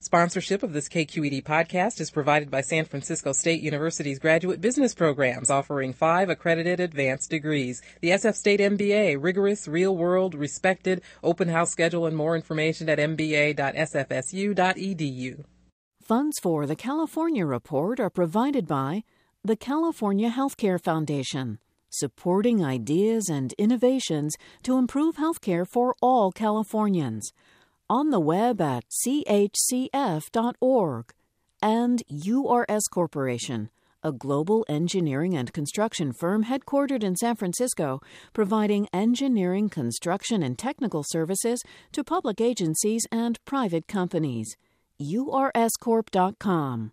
Sponsorship of this KQED podcast is provided by San Francisco State University's graduate business programs, offering 5 accredited advanced degrees. The SF State MBA, rigorous, real-world, respected, open house schedule, and more information at mba.sfsu.edu. Funds for the California Report are provided by the California Healthcare Foundation, supporting ideas and innovations to improve healthcare for all Californians. On the web at chcf.org, and URS Corporation, a global engineering and construction firm headquartered in San Francisco, providing engineering, construction, and technical services to public agencies and private companies. urscorp.com.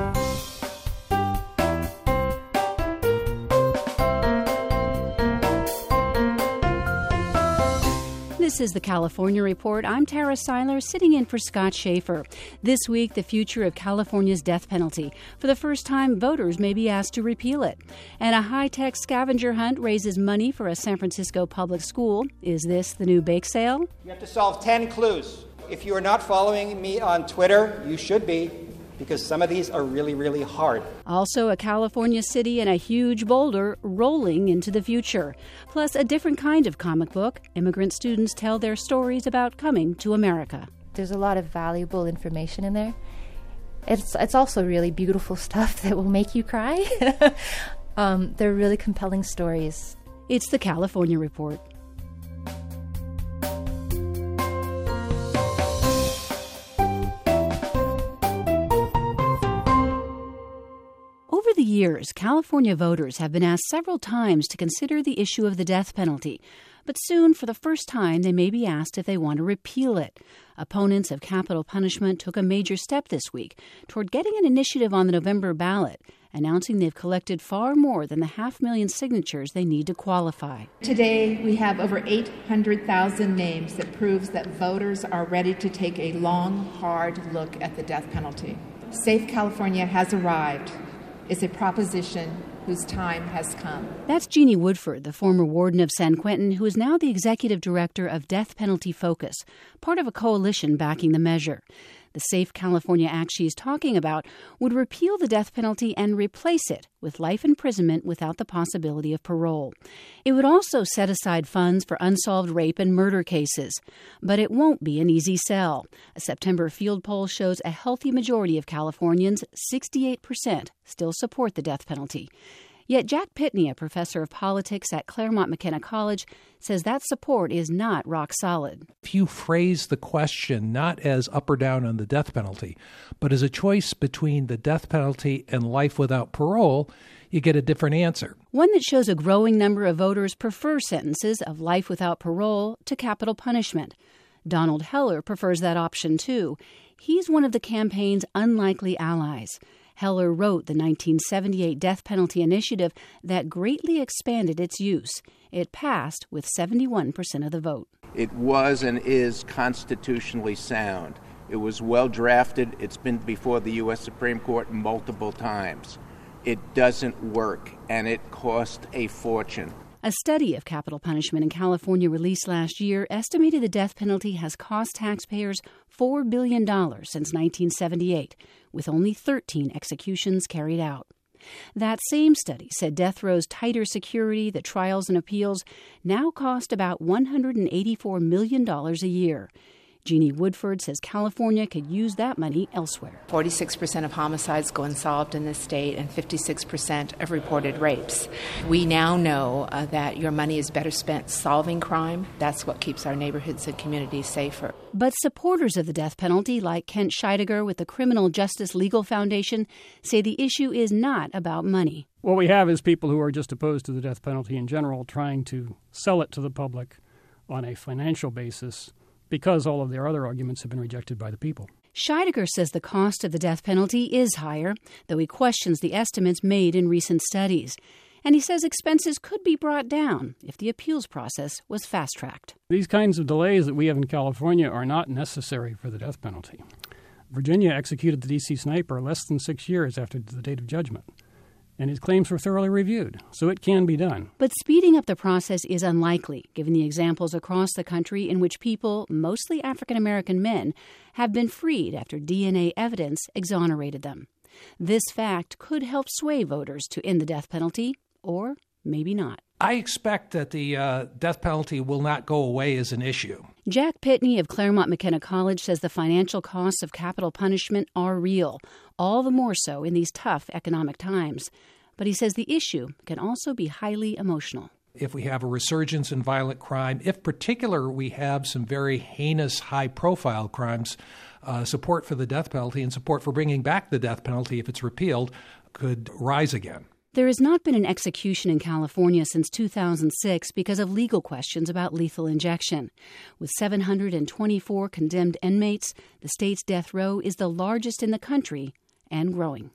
This is the California Report. I'm Tara Seiler, sitting in for Scott Schaefer. This week, the future of California's death penalty. For the first time, voters may be asked to repeal it. And a high-tech scavenger hunt raises money for a San Francisco public school. Is this the new bake sale? You have to solve 10 clues. If you are not following me on Twitter, you should be, because some of these are really, really hard. Also, a California city and a huge boulder rolling into the future. Plus, a different kind of comic book. Immigrant students tell their stories about coming to America. There's a lot of valuable information in there. It's also really beautiful stuff that will make you cry. They're really compelling stories. It's the California Report. Over the years, California voters have been asked several times to consider the issue of the death penalty. But soon, for the first time, they may be asked if they want to repeal it. Opponents of capital punishment took a major step this week toward getting an initiative on the November ballot, announcing they've collected far more than the 500,000 signatures they need to qualify. Today, we have over 800,000 names that proves that voters are ready to take a long, hard look at the death penalty. Safe California has arrived. Is a proposition whose time has come. That's Jeannie Woodford, the former warden of San Quentin, who is now the executive director of Death Penalty Focus, part of a coalition backing the measure. The Safe California Act she's talking about would repeal the death penalty and replace it with life imprisonment without the possibility of parole. It would also set aside funds for unsolved rape and murder cases. But it won't be an easy sell. A September field poll shows a healthy majority of Californians, 68%, still support the death penalty. Yet Jack Pitney, a professor of politics at Claremont McKenna College, says that support is not rock solid. If you phrase the question not as up or down on the death penalty, but as a choice between the death penalty and life without parole, you get a different answer. One that shows a growing number of voters prefer sentences of life without parole to capital punishment. Donald Heller prefers that option, too. He's one of the campaign's unlikely allies. Heller wrote the 1978 death penalty initiative that greatly expanded its use. It passed with 71% of the vote. It was and is constitutionally sound. It was well drafted. It's been before the U.S. Supreme Court multiple times. It doesn't work, and it cost a fortune. A study of capital punishment in California released last year estimated the death penalty has cost taxpayers $4 billion since 1978, with only 13 executions carried out. That same study said death row's tighter security, the trials and appeals, now cost about $184 million a year. Jeannie Woodford says California could use that money elsewhere. 46% of homicides go unsolved in this state and 56% of reported rapes. We now know that your money is better spent solving crime. That's what keeps our neighborhoods and communities safer. But supporters of the death penalty, like Kent Scheidegger with the Criminal Justice Legal Foundation, say the issue is not about money. What we have is people who are just opposed to the death penalty in general trying to sell it to the public on a financial basis, because all of their other arguments have been rejected by the people. Scheidegger says the cost of the death penalty is higher, though he questions the estimates made in recent studies. And he says expenses could be brought down if the appeals process was fast-tracked. These kinds of delays that we have in California are not necessary for the death penalty. Virginia executed the D.C. sniper less than 6 years after the date of judgment. and his claims were thoroughly reviewed, so it can be done. But speeding up the process is unlikely, given the examples across the country in which people, mostly African American men, have been freed after DNA evidence exonerated them. This fact could help sway voters to end the death penalty, or maybe not. I expect that the death penalty will not go away as an issue. Jack Pitney of Claremont McKenna College says the financial costs of capital punishment are real, all the more so in these tough economic times. But he says the issue can also be highly emotional. If we have a resurgence in violent crime, if particular we have some very heinous, high-profile crimes, support for the death penalty and support for bringing back the death penalty if it's repealed could rise again. There has not been an execution in California since 2006 because of legal questions about lethal injection. With 724 condemned inmates, the state's death row is the largest in the country and growing.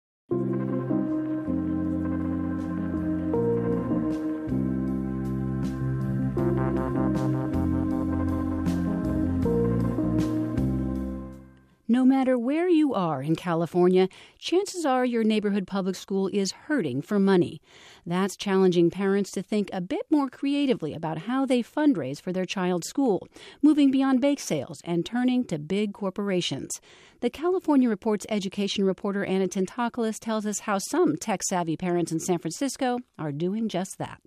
No matter where you are in California, chances are your neighborhood public school is hurting for money. That's challenging parents to think a bit more creatively about how they fundraise for their child's school, moving beyond bake sales and turning to big corporations. The California Report's education reporter Anna Tentopoulos tells us how some tech-savvy parents in San Francisco are doing just that.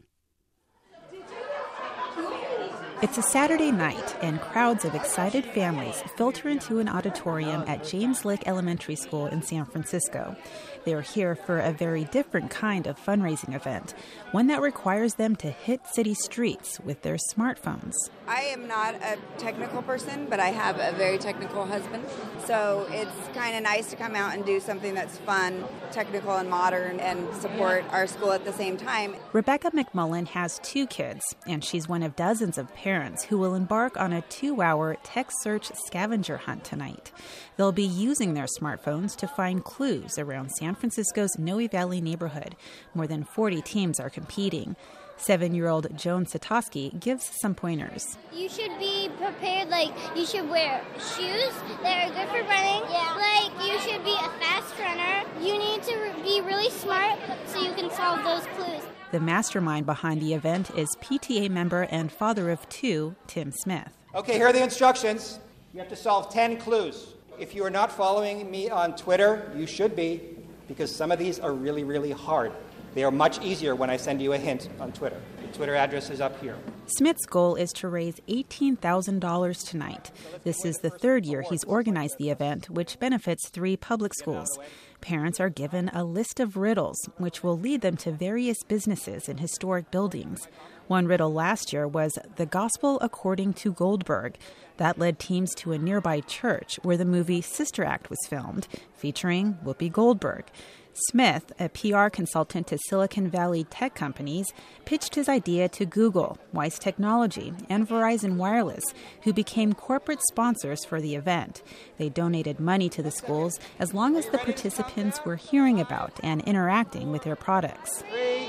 It's a Saturday night, and crowds of excited families filter into an auditorium at James Lick Elementary School in San Francisco. They're here for a very different kind of fundraising event, one that requires them to hit city streets with their smartphones. I am not a technical person, but I have a very technical husband. So it's kind of nice to come out and do something that's fun, technical and modern, and support our school at the same time. Rebecca McMullen has 2 kids, and she's one of dozens of parents who will embark on a 2-hour tech search scavenger hunt tonight. They'll be using their smartphones to find clues around San Francisco's Noe Valley neighborhood. More than 40 teams are competing. 7-year-old Joan Satoski gives some pointers. You should be prepared, you should wear shoes that are good for running. Yeah. You should be a fast runner. You need to be really smart so you can solve those clues. The mastermind behind the event is PTA member and father of 2, Tim Smith. Okay, here are the instructions. You have to solve 10 clues. If you are not following me on Twitter, you should be, because some of these are really, really hard. They are much easier when I send you a hint on Twitter. The Twitter address is up here. Smith's goal is to raise $18,000 tonight. This is the 3rd year he's organized the event, which benefits 3 public schools. Parents are given a list of riddles, which will lead them to various businesses and historic buildings. One riddle last year was the Gospel According to Goldberg. That led teams to a nearby church where the movie Sister Act was filmed, featuring Whoopi Goldberg. Smith, a PR consultant to Silicon Valley tech companies, pitched his idea to Google, Weiss Technology, and Verizon Wireless, who became corporate sponsors for the event. They donated money to the schools as long as the participants were hearing about and interacting with their products. 3,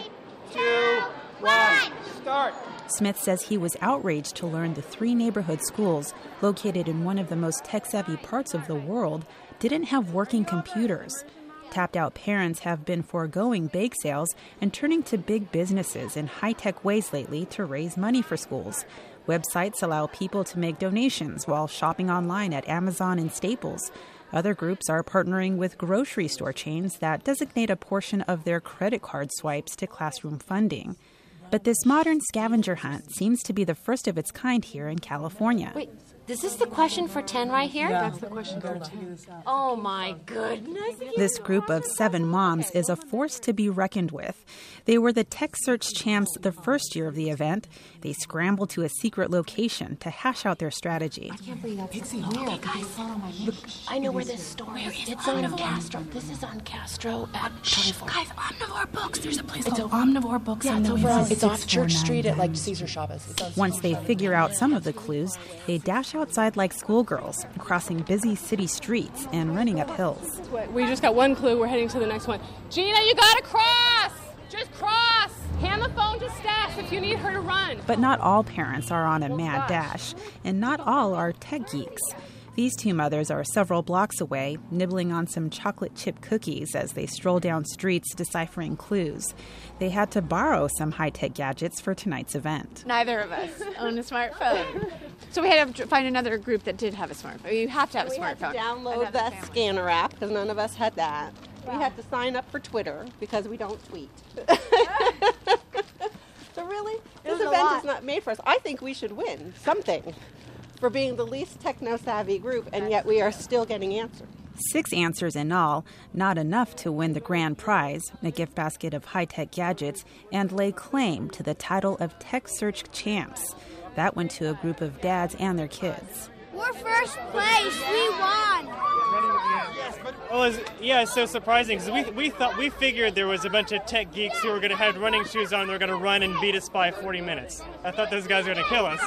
2, 1, start! Smith says he was outraged to learn the 3 neighborhood schools, located in one of the most tech-savvy parts of the world, didn't have working computers. Tapped-out parents have been foregoing bake sales and turning to big businesses in high-tech ways lately to raise money for schools. Websites allow people to make donations while shopping online at Amazon and Staples. Other groups are partnering with grocery store chains that designate a portion of their credit card swipes to classroom funding. But this modern scavenger hunt seems to be the first of its kind here in California. Wait, is this the question for 10 right here? Yeah, that's the question for 10. Oh, my goodness. This group of 7 moms is a force to be reckoned with. They were the Tech Search champs the first year of the event. They scrambled to a secret location to hash out their strategy. I can't believe that's Pixie, okay, guys. Look, I know where this store is. It's on Castro. This is on Castro at 24. Guys, Omnivore Books. There's a place called Omnivore Books. Yeah, it's off Church Street at Caesar Chavez. Once they figure out some of the clues, they dash outside like schoolgirls, crossing busy city streets and running up hills. We just got one clue. We're heading to the next one. Gina, you gotta cross! Just cross! Hand the phone to Steph if you need her to run. But not all parents are on a mad dash, and not all are tech geeks. These two mothers are several blocks away, nibbling on some chocolate chip cookies as they stroll down streets deciphering clues. They had to borrow some high-tech gadgets for tonight's event. Neither of us own a smartphone. So we had to find another group that did have a smartphone. You have to have a smartphone. We had to download that scanner app because none of us had that. Wow. We had to sign up for Twitter because we don't tweet. So really, this event is not made for us. I think we should win something for being the least techno-savvy group, and yet we are still getting answers. 6 answers in all, not enough to win the grand prize, a gift basket of high-tech gadgets, and lay claim to the title of Tech Search Champs. That went to a group of dads and their kids. We're first place. We won. It's so surprising because we figured there was a bunch of tech geeks who were going to have running shoes on. They were going to run and beat us by 40 minutes. I thought those guys were going to kill us.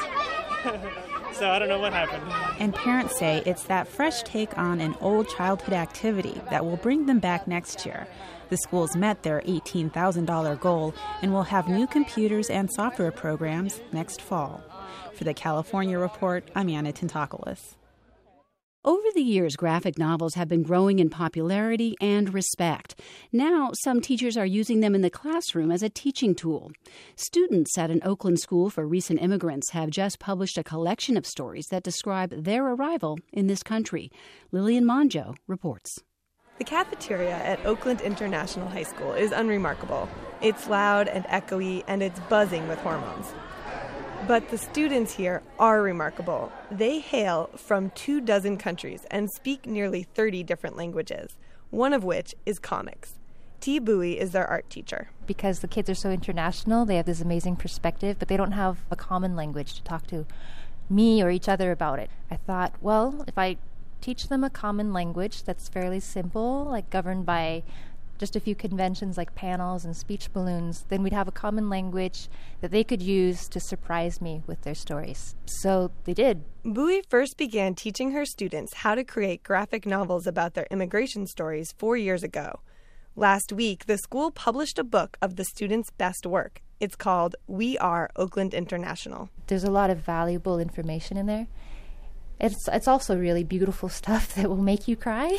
So I don't know what happened. And parents say it's that fresh take on an old childhood activity that will bring them back next year. The schools met their $18,000 goal and will have new computers and software programs next fall. For the California Report, I'm Anna Tintakoulis. Over the years, graphic novels have been growing in popularity and respect. Now, some teachers are using them in the classroom as a teaching tool. Students at an Oakland school for recent immigrants have just published a collection of stories that describe their arrival in this country. Lillian Monjo reports. The cafeteria at Oakland International High School is unremarkable. It's loud and echoey, and it's buzzing with hormones. But the students here are remarkable. They hail from 24 countries and speak nearly 30 different languages, one of which is comics. T. Bowie is their art teacher. Because the kids are so international, they have this amazing perspective, but they don't have a common language to talk to me or each other about it. I thought, well, if I teach them a common language that's fairly simple, like governed by just a few conventions like panels and speech balloons, then we'd have a common language that they could use to surprise me with their stories. So they did. Bowie first began teaching her students how to create graphic novels about their immigration stories 4 years ago. Last week, the school published a book of the students' best work. It's called We Are Oakland International. There's a lot of valuable information in there. It's also really beautiful stuff that will make you cry.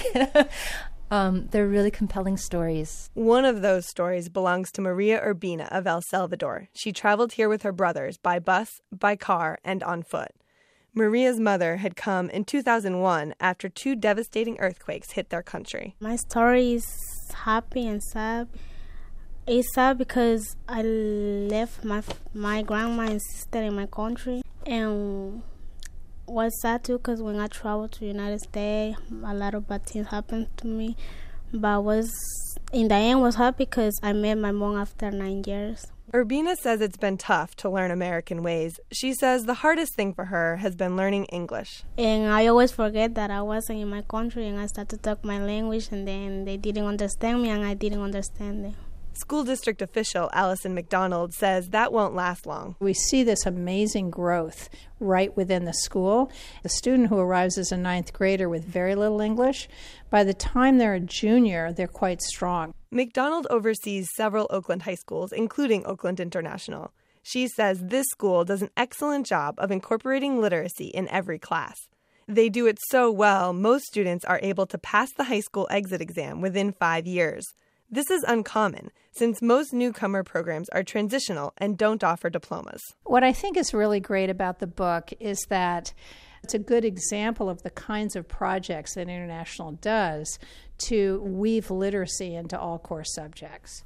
They're really compelling stories. One of those stories belongs to Maria Urbina of El Salvador. She traveled here with her brothers by bus, by car, and on foot. Maria's mother had come in 2001 after 2 devastating earthquakes hit their country. My story is happy and sad. It's sad because I left my grandma and sister in my country, and was sad too because when I traveled to the United States, a lot of bad things happened to me. But in the end was happy because I met my mom after 9 years. Urbina says it's been tough to learn American ways. She says the hardest thing for her has been learning English. And I always forget that I wasn't in my country, and I started to talk my language, and then they didn't understand me and I didn't understand them. School district official Allison McDonald says that won't last long. We see this amazing growth right within the school. The student who arrives as a 9th grader with very little English, by the time they're a junior, they're quite strong. McDonald oversees several Oakland high schools, including Oakland International. She says this school does an excellent job of incorporating literacy in every class. They do it so well, most students are able to pass the high school exit exam within 5 years. This is uncommon, since most newcomer programs are transitional and don't offer diplomas. What I think is really great about the book is that it's a good example of the kinds of projects that International does to weave literacy into all core subjects.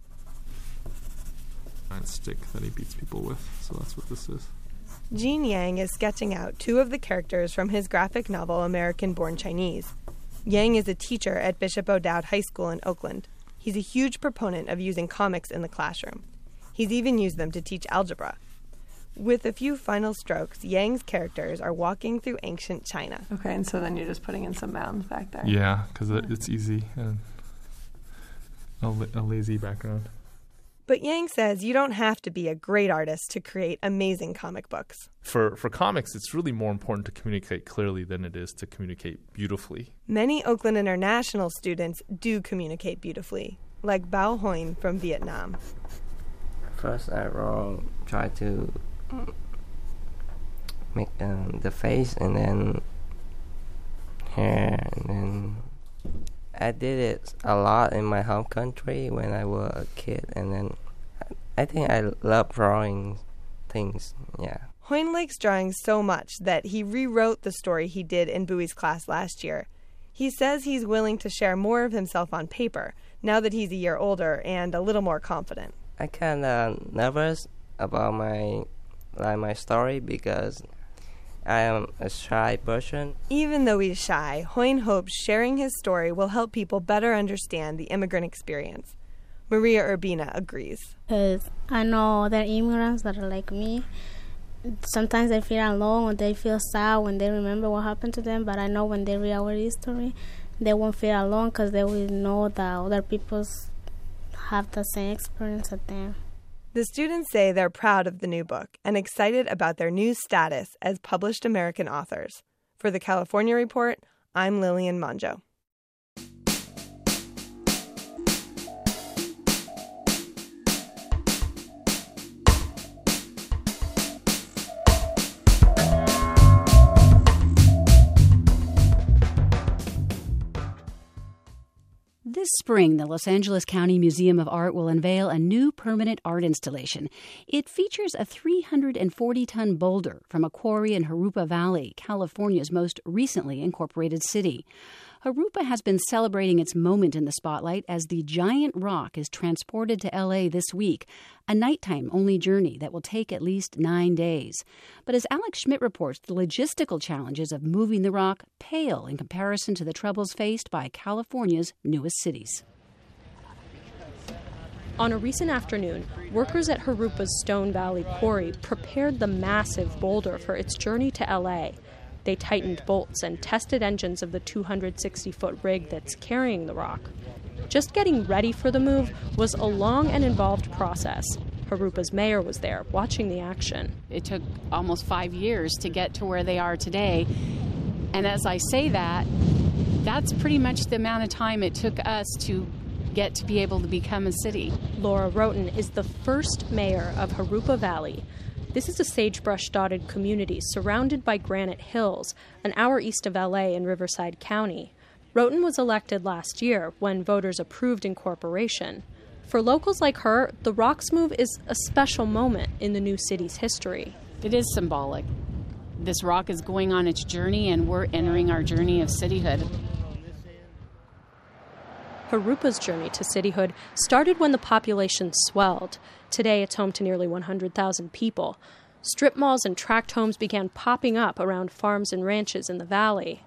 Giant stick that he beats people with, so that's what this is. Gene Yang is sketching out 2 of the characters from his graphic novel American Born Chinese. Yang is a teacher at Bishop O'Dowd High School in Oakland. He's a huge proponent of using comics in the classroom. He's even used them to teach algebra. With a few final strokes, Yang's characters are walking through ancient China. Okay, and so then you're just putting in some mounds back there. Yeah, because it's easy and a lazy background. But Yang says you don't have to be a great artist to create amazing comic books. For comics, it's really more important to communicate clearly than it is to communicate beautifully. Many Oakland International students do communicate beautifully, like Bao Hoin from Vietnam. First, I try to make the face, and then here, and then I did it a lot in my home country when I was a kid, and then I think I love drawing things, yeah. Hoyne likes drawing so much that he rewrote the story he did in Bowie's class last year. He says he's willing to share more of himself on paper now that he's a year older and a little more confident. I kind of nervous about my story because I am a shy person. Even though he's shy, Hoyne hopes sharing his story will help people better understand the immigrant experience. Maria Urbina agrees. Because I know there are immigrants that are like me. Sometimes they feel alone or they feel sad when they remember what happened to them, but I know when they read our history, they won't feel alone because they will know that other people have the same experience as them. The students say they're proud of the new book and excited about their new status as published American authors. For the California Report, I'm Lillian Monjo. This spring, the Los Angeles County Museum of Art will unveil a new permanent art installation. It features a 340-ton boulder from a quarry in Jurupa Valley, California's most recently incorporated city. Jurupa has been celebrating its moment in the spotlight as the giant rock is transported to L.A. this week, a nighttime-only journey that will take at least 9 days. But as Alex Schmidt reports, the logistical challenges of moving the rock pale in comparison to the troubles faced by California's newest cities. On a recent afternoon, workers at Jurupa's Stone Valley Quarry prepared the massive boulder for its journey to L.A. They tightened bolts and tested engines of the 260-foot rig that's carrying the rock. Just getting ready for the move was a long and involved process. Jurupa's mayor was there, watching the action. It took almost 5 years to get to where they are today. And as I say that, that's pretty much the amount of time it took us to get to be able to become a city. Laura Roten is the first mayor of Jurupa Valley. This is a sagebrush-dotted community surrounded by granite hills, an hour east of L.A. in Riverside County. Roten was elected last year when voters approved incorporation. For locals like her, the rock's move is a special moment in the new city's history. It is symbolic. This rock is going on its journey, and we're entering our journey of cityhood. Jurupa's journey to cityhood started when the population swelled. Today, it's home to nearly 100,000 people. Strip malls and tract homes began popping up around farms and ranches in the valley.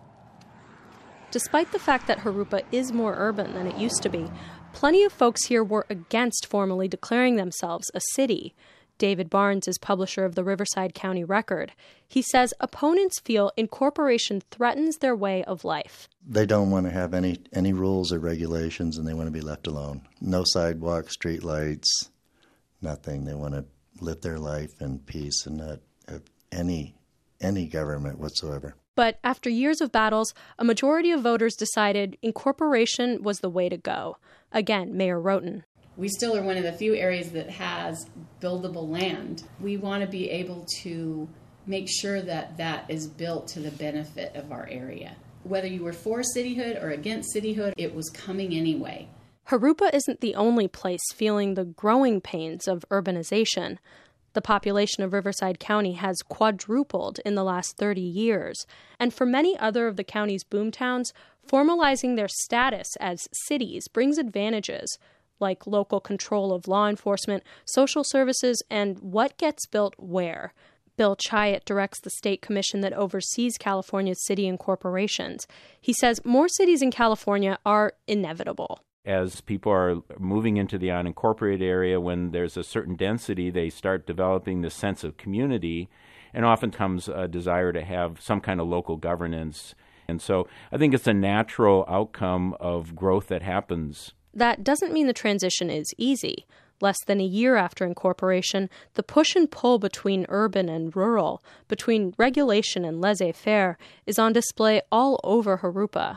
Despite the fact that Jurupa is more urban than it used to be, plenty of folks here were against formally declaring themselves a city. David Barnes is publisher of the Riverside County Record. He says opponents feel incorporation threatens their way of life. They don't want to have any rules or regulations, and they want to be left alone. No sidewalks, street lights, nothing. They want to live their life in peace and not have any government whatsoever. But after years of battles, a majority of voters decided incorporation was the way to go. Again, Mayor Roten. We still are one of the few areas that has buildable land. We want to be able to make sure that that is built to the benefit of our area. Whether you were for cityhood or against cityhood, it was coming anyway. Jurupa isn't the only place feeling the growing pains of urbanization. The population of Riverside County has quadrupled in the last 30 years, and for many other of the county's boomtowns, formalizing their status as cities brings advantages, like local control of law enforcement, social services, and what gets built where. Bill Chiat directs the state commission that oversees California's city incorporations. He says more cities in California are inevitable. As people are moving into the unincorporated area, when there's a certain density, they start developing this sense of community, and often comes a desire to have some kind of local governance. And so I think it's a natural outcome of growth that happens. That doesn't mean the transition is easy. Less than a year after incorporation, the push and pull between urban and rural, between regulation and laissez-faire, is on display all over Jurupa.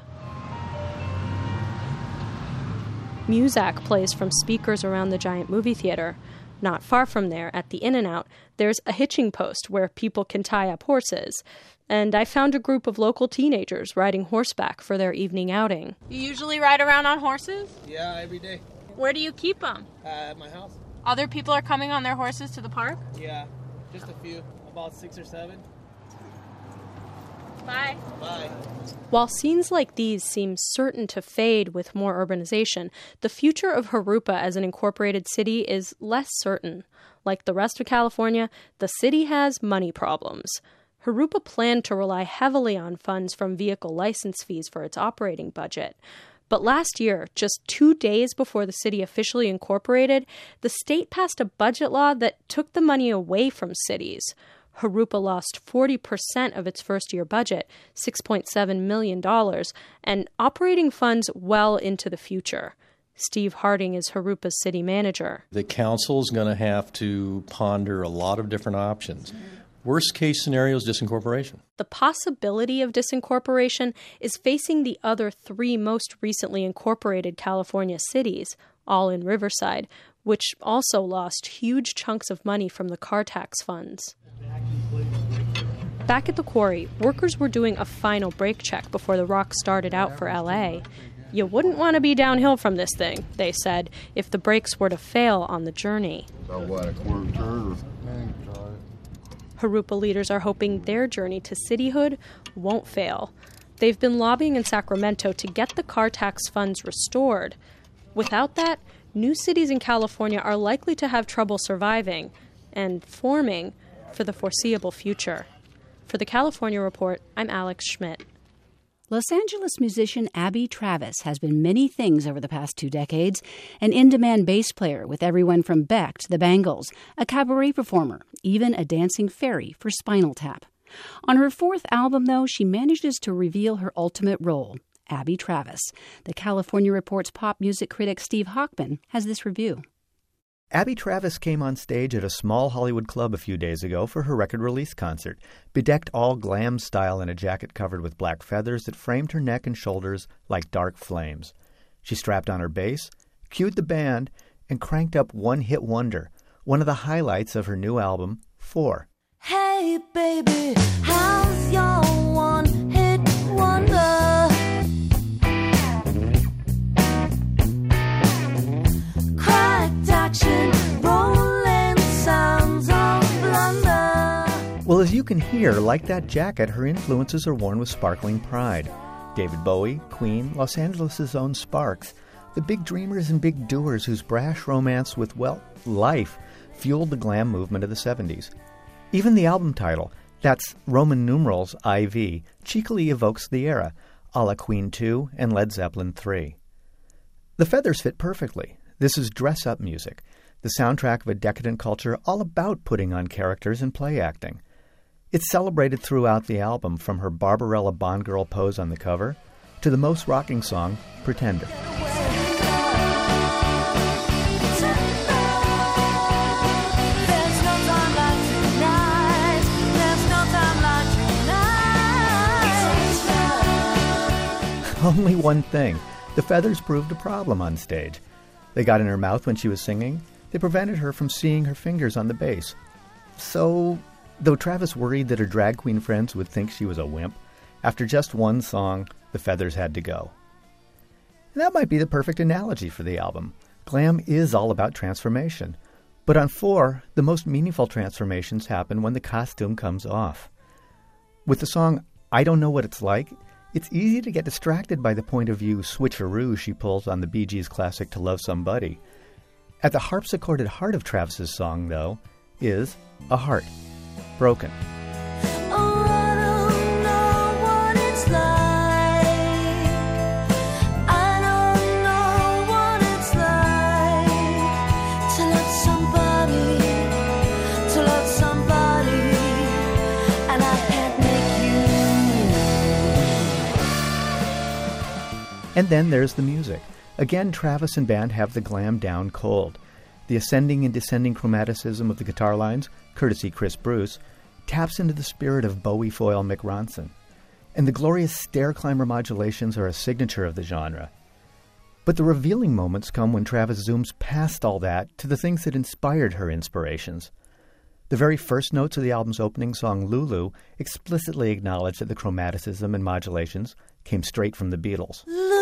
Muzak plays from speakers around the giant movie theater. Not far from there, at the In-N-Out, there's a hitching post where people can tie up horses. And I found a group of local teenagers riding horseback for their evening outing. You usually ride around on horses? Yeah, every day. Where do you keep them? At my house. Other people are coming on their horses to the park? Yeah, just a few, about 6 or 7. Bye. Bye. While scenes like these seem certain to fade with more urbanization, the future of Jurupa as an incorporated city is less certain. Like the rest of California, the city has money problems. Jurupa planned to rely heavily on funds from vehicle license fees for its operating budget. But last year, just 2 days before the city officially incorporated, the state passed a budget law that took the money away from cities. Jurupa lost 40% of its first-year budget, $6.7 million, and operating funds well into the future. Steve Harding is Jurupa's city manager. The council is going to have to ponder a lot of different options. Worst-case scenario is disincorporation. The possibility of disincorporation is facing the other 3 most recently incorporated California cities, all in Riverside, which also lost huge chunks of money from the car tax funds. Back at the quarry, workers were doing a final brake check before the rock started out for LA. You wouldn't want to be downhill from this thing, they said, if the brakes were to fail on the journey. So what, a quarter turn? Jurupa leaders are hoping their journey to cityhood won't fail. They've been lobbying in Sacramento to get the car tax funds restored. Without that, new cities in California are likely to have trouble surviving and forming for the foreseeable future. For the California Report, I'm Alex Schmidt. Los Angeles musician Abby Travis has been many things over the past 2 decades. An in-demand bass player with everyone from Beck to the Bangles, a cabaret performer, even a dancing fairy for Spinal Tap. On her 4th album, though, she manages to reveal her ultimate role, Abby Travis. The California Report's pop music critic Steve Hochman has this review. Abby Travis came on stage at a small Hollywood club a few days ago for her record release concert, bedecked all glam style in a jacket covered with black feathers that framed her neck and shoulders like dark flames. She strapped on her bass, cued the band, and cranked up One Hit Wonder, one of the highlights of her new album, 4. Hey baby, how's your one hit wonder? Cracked action, rolling sounds of blunder. Well, as you can hear, like that jacket, her influences are worn with sparkling pride. David Bowie, Queen, Los Angeles' own Sparks, the big dreamers and big doers whose brash romance with, well, life fueled the glam movement of the 70s. Even the album title, that's Roman numerals IV, cheekily evokes the era, a la Queen 2 and Led Zeppelin 3. The feathers fit perfectly. This is dress-up music, the soundtrack of a decadent culture all about putting on characters and play acting. It's celebrated throughout the album, from her Barbarella Bond girl pose on the cover to the most rocking song, Pretender. Only one thing. The feathers proved a problem on stage. They got in her mouth when she was singing. They prevented her from seeing her fingers on the bass. So, though Travis worried that her drag queen friends would think she was a wimp, after just one song, the feathers had to go. And that might be the perfect analogy for the album. Glam is all about transformation. But on 4, the most meaningful transformations happen when the costume comes off. With the song I Don't Know What It's Like, it's easy to get distracted by the point of view switcheroo she pulls on the Bee Gees' classic To Love Somebody. At the harpsichorded heart of Travis's song, though, is a heart, broken. Oh, I don't know what it's like. I don't know what it's like to love somebody, and I can't make you. And then there's the music. Again, Travis and band have the glam down cold. The ascending and descending chromaticism of the guitar lines, courtesy Chris Bruce, taps into the spirit of Bowie foil Mick Ronson. And the glorious stair climber modulations are a signature of the genre. But the revealing moments come when Travis zooms past all that to the things that inspired her inspirations. The very first notes of the album's opening song, Lulu, explicitly acknowledge that the chromaticism and modulations came straight from the Beatles.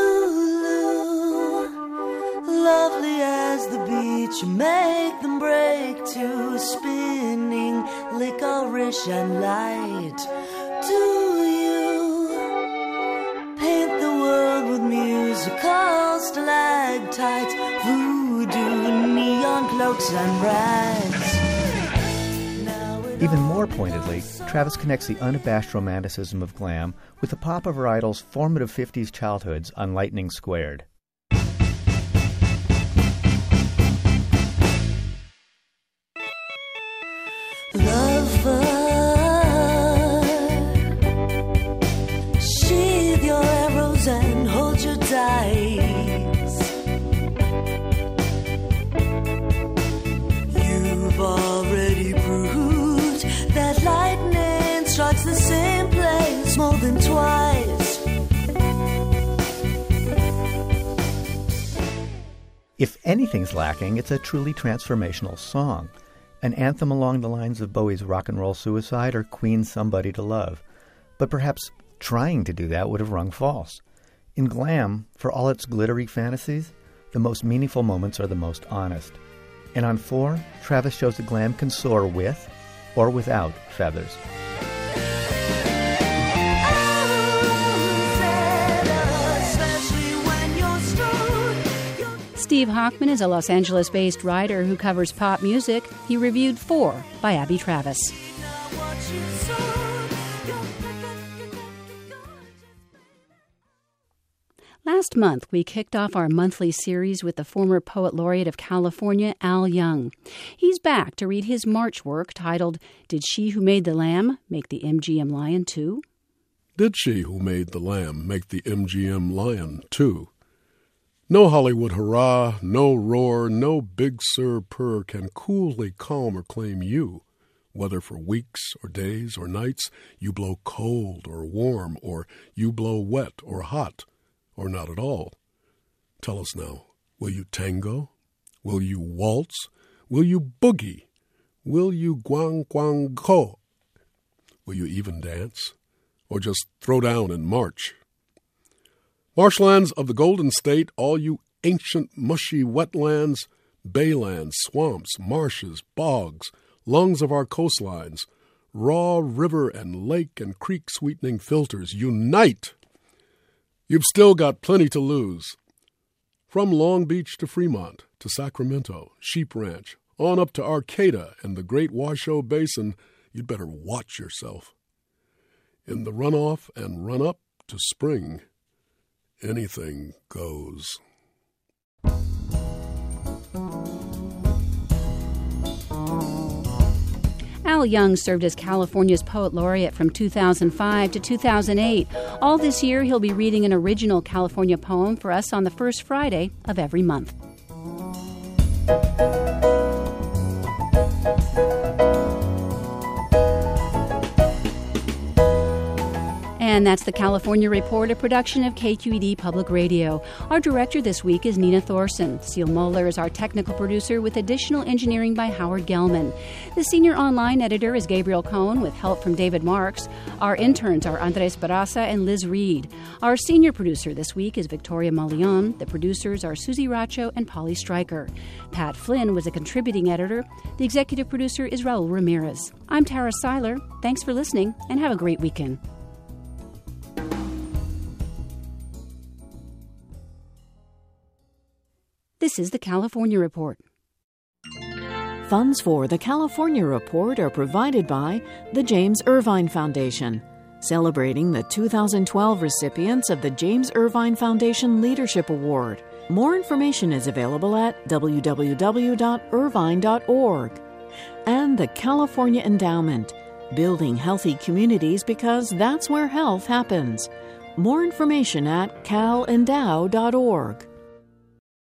Lulu, lovely as the beach, you make them break to spinning licorice and light. Do you paint the world with musical stalactites, voodoo, neon cloaks and rags? Even more pointedly, Travis connects the unabashed romanticism of glam with the pop of her idol's formative 50s childhoods on Lightning Squared. Lover, sheathe your arrows and hold your dice. You've already proved that lightning strikes the same place more than twice. If anything's lacking, it's a truly transformational song, an anthem along the lines of Bowie's Rock and Roll Suicide or Queen's Somebody to Love. But perhaps trying to do that would have rung false. In glam, for all its glittery fantasies, the most meaningful moments are the most honest. And on 4, Travis shows that glam can soar with or without feathers. Steve Hochman is a Los Angeles-based writer who covers pop music. He reviewed 4 by Abby Travis. Last month, we kicked off our monthly series with the former Poet Laureate of California, Al Young. He's back to read his March work titled, Did She Who Made the Lamb Make the MGM Lion Too? Did she who made the lamb make the MGM lion, too? No Hollywood hurrah, no roar, no big sir purr can coolly calm or claim you. Whether for weeks or days or nights, you blow cold or warm, or you blow wet or hot, or not at all. Tell us now, will you tango? Will you waltz? Will you boogie? Will you guang guang ko? Will you even dance? Or just throw down and march? Marshlands of the Golden State, all you ancient mushy wetlands, baylands, swamps, marshes, bogs, lungs of our coastlines, raw river and lake and creek sweetening filters, unite! You've still got plenty to lose. From Long Beach to Fremont, to Sacramento, Sheep Ranch, on up to Arcata and the Great Washoe Basin, you'd better watch yourself. In the runoff and run-up to spring, anything goes. Al Young served as California's Poet Laureate from 2005 to 2008. All this year, he'll be reading an original California poem for us on the first Friday of every month. And that's the California Report, a production of KQED Public Radio. Our director this week is Nina Thorson. Seal Moeller is our technical producer with additional engineering by Howard Gelman. The senior online editor is Gabriel Cohn with help from David Marks. Our interns are Andres Barraza and Liz Reed. Our senior producer this week is Victoria Malion. The producers are Susie Racho and Polly Stryker. Pat Flynn was a contributing editor. The executive producer is Raul Ramirez. I'm Tara Seiler. Thanks for listening and have a great weekend. This is the California Report. Funds for the California Report are provided by the James Irvine Foundation, celebrating the 2012 recipients of the James Irvine Foundation Leadership Award. More information is available at www.irvine.org. And the California Endowment, building healthy communities because that's where health happens. More information at calendow.org.